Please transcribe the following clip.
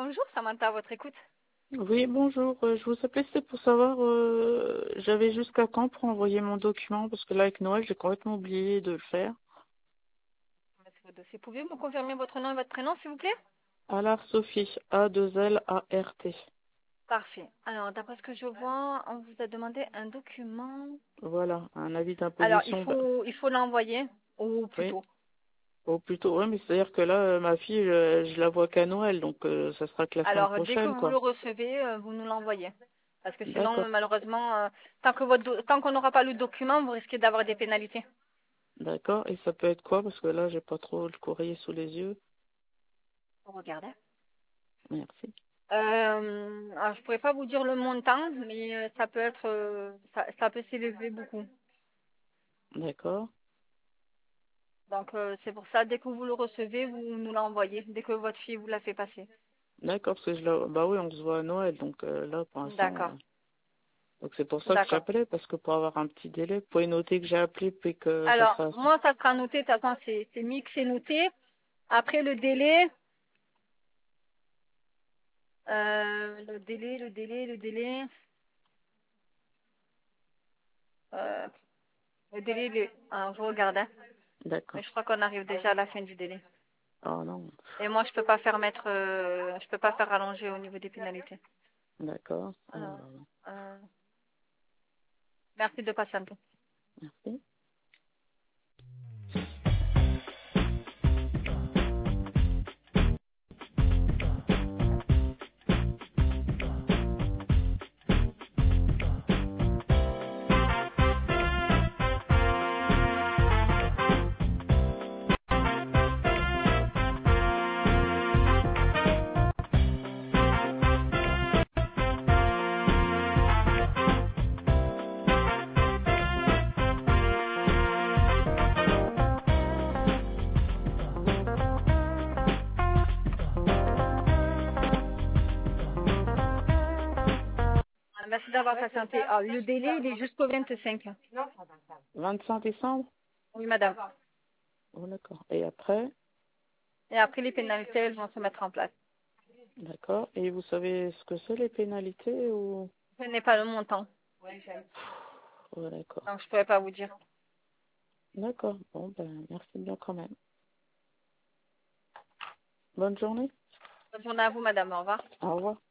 Bonjour Samantha, à votre écoute. Oui, bonjour. Je vous appelais, c'était pour savoir, j'avais jusqu'à quand pour envoyer mon document, parce que là, avec Noël, j'ai complètement oublié de le faire. Voici votre dossier. Pouvez-vous me confirmer votre nom et votre prénom, s'il vous plaît? Alar Sophie, A2L-A-R-T. Parfait. Alors, d'après ce que je vois, on vous a demandé un document. Voilà, un avis Alors, d'imposition. il faut l'envoyer, ou Oui, plutôt. ou plutôt, oui, mais c'est-à-dire que là, ma fille, je la vois qu'à Noël, donc ça sera que la semaine Alors, dès que prochaine, vous le quoi. recevez, vous nous l'envoyez. Parce que sinon, D'accord, malheureusement, tant qu'on n'aura pas le document, vous risquez d'avoir des pénalités. d'accord. Et ça peut être quoi? Parce que là, j'ai pas trop le courrier sous les yeux. Regardez. Merci. Alors, je pourrais pas vous dire le montant, mais ça peut être, ça peut s'élever beaucoup. D'accord. Donc, c'est pour ça, dès que vous le recevez, vous nous l'envoyez, dès que votre fille vous l'a fait passer. D'accord, parce que bah oui, on se voit à Noël, donc là, pour l'instant. D'accord, Donc c'est pour ça que d'accord. j'appelais, parce que pour avoir un petit délai, vous pouvez noter que j'ai appelé puis que ça Alors, sera... moi, ça sera noté, de toute façon, c'est mis que c'est noté. Après, le délai, euh, alors, je regarde, hein. Mais D'accord. je crois qu'on arrive déjà à la fin du délai. Oh non, Et moi, je peux pas faire rallonger au niveau des pénalités. d'accord. Oh Alors, là là. euh, merci de patienter. Merci. Merci d'avoir patienté. Ah, le délai, il est jusqu'au 25. 25 décembre? Oui, madame. Oh d'accord. Et après? Et après, les pénalités, elles vont se mettre en place. D'accord. Et vous savez ce que c'est les pénalités ou... Je n'ai pas le montant, Oh d'accord. donc je ne pourrais pas vous dire. D'accord. Bon, ben merci bien quand même. Bonne journée. Bonne journée à vous, madame. Au revoir. Au revoir.